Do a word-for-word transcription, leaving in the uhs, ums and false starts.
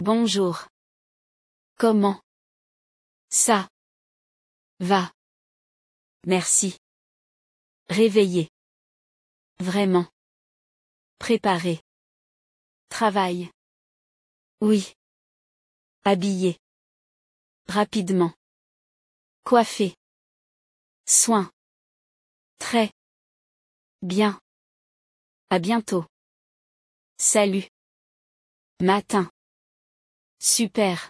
Bonjour. Comment ça va? Merci. Réveiller. Vraiment. Préparer. Travail. Oui. Habiller. Rapidement. Coiffer. Soin. Très bien. À bientôt. Salut. Matin. Super.